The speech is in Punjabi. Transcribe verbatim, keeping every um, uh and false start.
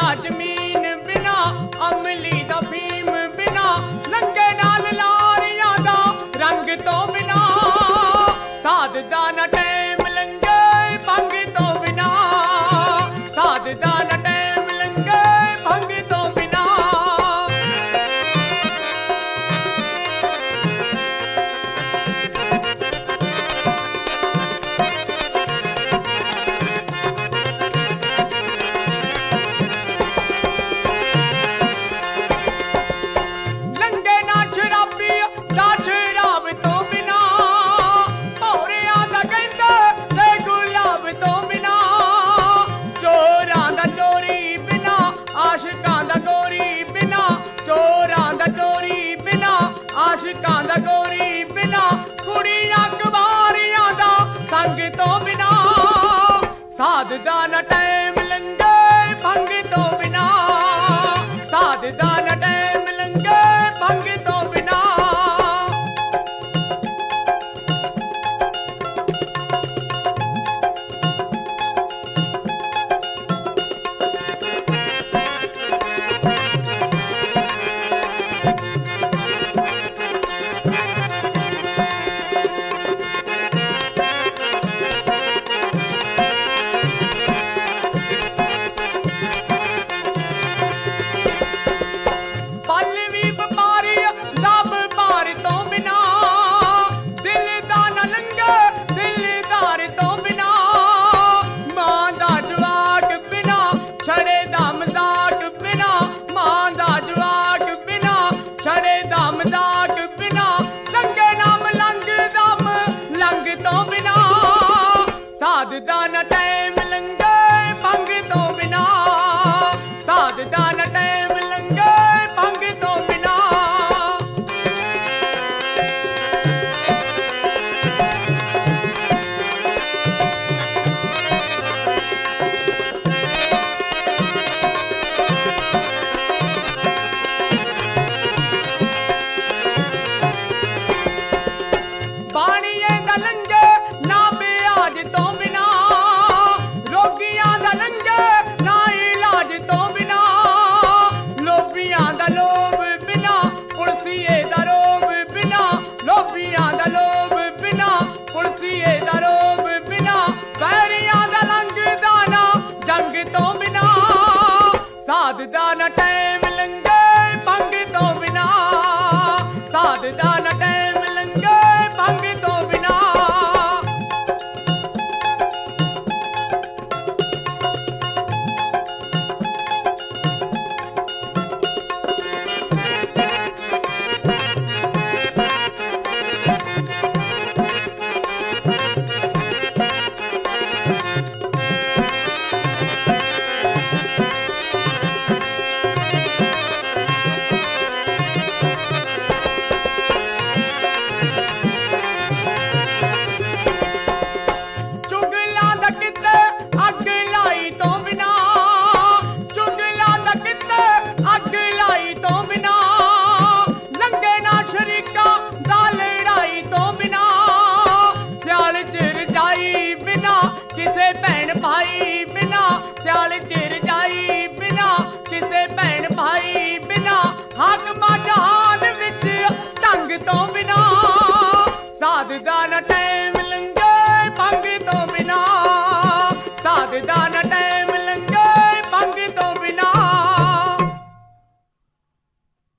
ਦਾ ਜ਼ਮੀਨ ਬਿਨਾ, ਅਮਲੀ ਦਾ ਫੀਮ ਬਿਨਾ, ਲੰਗੇ ਨਾਲ ਲਾਰੀਆਂ ਦਾ ਰੰਗ ਤੋਂ ਬਿਨਾ, ਸਾਧ ਦਾ ਨਾ ਟੈਮ ਲੰਗੇ ਭੰਗ ਤੋਂ ਬਿਨਾ, ਸਾਧ ਦਾ ਨਾ ਟੈਮ ਲੰਗੇ ਭੰਗ ਤੋਂ ਬਿਨਾ। ਲੰਗੇ ਨਾ ਸ਼ਰਾਬੀ ਦਾ ਸ਼ਰਾਬ ਤੋਂ ਬਿਨਾ, ਭੌਰਿਆਂ ਦਾ ਕਹਿੰਦਾ ਤੇ ਗੁਲਾਬ ਤੋਂ ਬਿਨਾ, ਚੋਰਾਂ ਦਾ ਚੋਰੀ ਬਿਨਾ, ਆਸ਼ਿਕਾਂ ਦਾ ਗੋਰੀ ਬਿਨਾ, ਚੋਰਾਂ ਦਾ ਚੋਰੀ ਬਿਨਾ, ਆਸ਼ਿਕਾਂ ਦਾ ਗੋਰੀ ਬਿਨਾ, ਕੁੜੀਆਂ ਕੁਵਾਰੀਆਂ ਦਾ ਸੰਗ ਤੋਂ ਬਿਨਾ, ਸਾਧ ਦਾ ਨਾ ਟੈਮ ਲੰਗੇ ਭੰਗ ਤੋਂ ਬਿਨਾ, ਸਾਧ ਦਾ ਨਾ ਟੈਮ ਲੰਗੇ ਭੰਗ ਤੋਂ ਬਿਨਾ। ਪਲ ਵੀ ਵਪਾਰੀ ਦਾ ਵਪਾਰ ਤੋਂ ਬਿਨਾ, ਦਿਲ ਦਾ ਨਾ ਲੰਗੇ ਦਿਲਦਾਰ ਤੋਂ ਬਿਨਾ, ਮਾਂ ਦਾ ਜਵਾਕ ਬਿਨਾ, ਛੜੇ ਦਾ ਮਜ਼ਾਕ ਬਿਨਾ, ਮਾਂ ਦਾ ਜਵਾਕ ਬਿਨਾ, ਛੜੇ ਦਾ ਮਜ਼ਾਕ ਬਿਨਾ, ਲੰਗੇ ਨਾਮ ਲੰਗ ਦਮ ਲੰਗ ਤੋਂ ਬਿਨਾ, ਸਾਧ ਦਾ ਨਾ ਟੈਮ ਲੰਗੇ ਭੰਗ ਤੋਂ ਬਿਨਾ, ਸਾਧ ਦਾ ਨਾ ਟੈਮ ਲੰਗੇ ਭੰਗ ਤੋਂ ਬਿਨਾ। ਬਾਣੀਏ ਦਾ ਲੰਗੇ ਨਾ ਵਿਆਜ ਤੋਂ ਬਿਨਾ, ਰੋਗੀਆਂ ਦਾ ਲੰਗੇ ਨਾ ਇਲਾਜ ਤੋਂ ਬਿਨਾ, ਲੋਭੀਆਂ ਦਾ ਲੋਭ ਬਿਨਾ, ਪੁਲਸੀਏ ਦਾ ਰੋਬ ਬਿਨਾ, ਲੋਭੀਆਂ ਦਾ ਲੋਭ ਬਿਨਾ, ਪੁਲਸੀਏ ਦਾ ਰੋਬ ਬਿਨਾ, ਵੈਰੀਆਂ ਦਾ ਲੰਘਦਾ ਨਾ ਜੰਗ ਤੋਂ ਬਿਨਾ, ਸਾਧ ਦਾ ਨਾ ਟੈਮ ਲੰਗੇ ਭੰਗ ਤੋਂ ਬਿਨਾ, ਸਾਧ ਦਾ ਨਾ ਟੈਮ ਲੰਗੇ ਭੰਗ ਤੋਂ ਬਿਨਾ। ਚੁਗਲਾਂ ਦਾ ਕਿਤੇ ਅੱਗ ਲਾਈ ਤੋਂ ਬਿਨਾ, ਚੁਗਲਾਂ ਦਾ ਕਿਤੇ ਅੱਗ ਲਾਈ ਤੋਂ ਬਿਨਾ, ਲੰਗੇ ਨਾ ਸ਼ਰੀਕਾਂ ਦਾ ਲੜਾਈ ਤੋਂ ਬਿਨਾ, ਸਿਆਲ ਚ ਰਜਾਈ ਬਿਨਾ, ਕਿਸੇ ਭੈਣ ਭਾਈ ਬਿਨਾ, ਸਿਆਲ ਚ ਰਜਾਈ ਬਿਨਾ, ਕਿਸੇ ਭੈਣ ਭਾਈ ਬਿਨਾ, ਹਾਕਮਾਂ ਜਹਾਨ ਵਿੱਚ ਢੰਗ ਤੋਂ ਬਿਨਾ, ਸਾਧ ਦਾ ਨਾ ਟੈਮ